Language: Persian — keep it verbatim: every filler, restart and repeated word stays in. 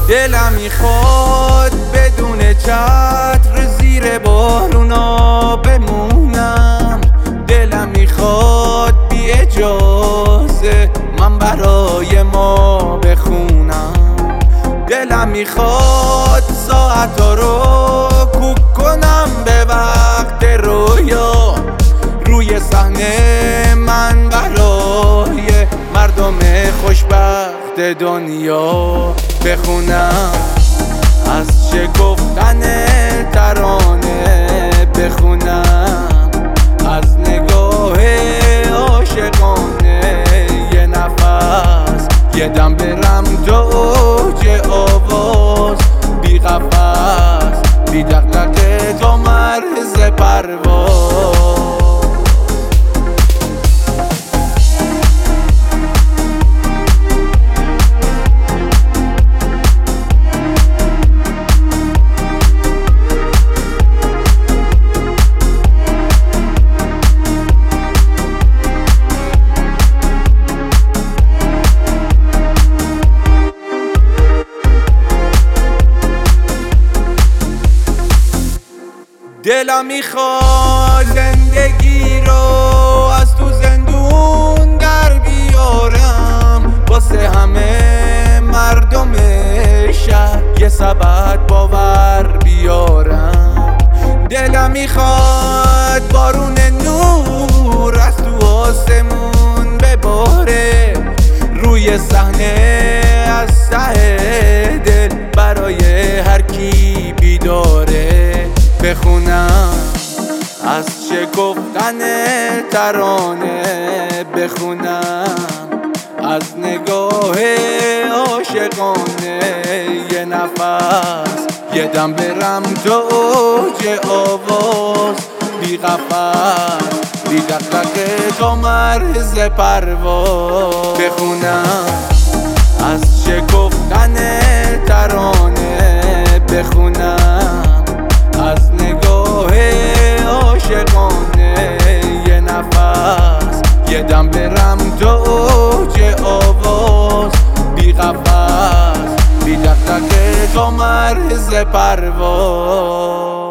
دلم میخواد بدون چتر زیر بارونا بمونم. دلم میخواد بی اجازه من برای ما بخونم. دلم میخواد ساعتا رو کوک کنم به وقت رویا، روی صحنه من برای مردم خوشبخت دنیا بخونم. از چه گفتن ترانه بخونم، از نگاه عاشقانه یه نفس، یه دم برم تو اوج آواز، بی قفس بی دغدغه تا مرز پرواز. دلم میخواد زندگی رو از تو زندون در بیارم، واسه همه مردم شهر یه سبد باور بیارم. دلم میخواد بارون نور از تو آسمون بباره، روی صحنه از ته دل برای هر کی بیداره بخونم. از چه گفتن ترانه بخونم، از نگاه عاشقانه یه نفس، یه دم برم تو اوج آواز، بی قفس بی دغدغه تا مرز پرواز بخونم. از چه گفتن ترانه بخونم، از نگاه عاشقانه یه نفس، یه دم برم تو اوج آواز، بی قفس بی دغدغه تا مرز پرواز.